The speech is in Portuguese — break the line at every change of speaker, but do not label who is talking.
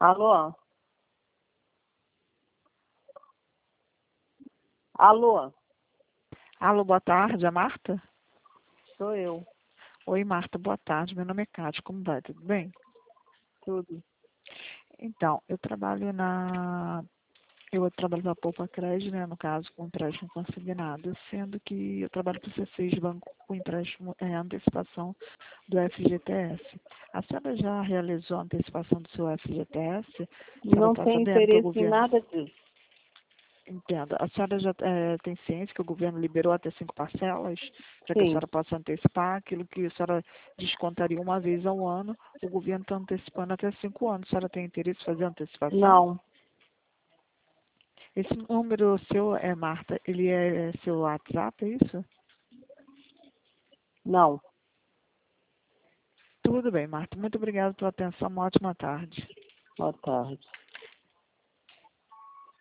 Alô? Alô?
Alô, boa tarde, é Marta?
Sou eu.
Oi, Marta, boa tarde. Meu nome é Cátia, como vai? Tudo bem?
Tudo.
Então, eu trabalho para a Poupa Crédito, né, no caso, com empréstimo consignado, sendo que eu trabalho para o C6 Banco com empréstimo antecipação do FGTS. A senhora já realizou a antecipação do seu FGTS? A senhora
Não
está
tenho
sabendo que o
interesse em
governo...
nada disso.
Entenda. A senhora já tem ciência que o governo liberou até 5 parcelas para que a
Sim.
senhora possa antecipar aquilo que a senhora descontaria uma vez ao ano. O governo está antecipando até 5 anos. A senhora tem interesse em fazer antecipação?
Não.
Esse número seu, Marta, ele é seu WhatsApp, é isso?
Não.
Tudo bem, Marta. Muito obrigada pela atenção. Uma ótima tarde.
Boa tarde.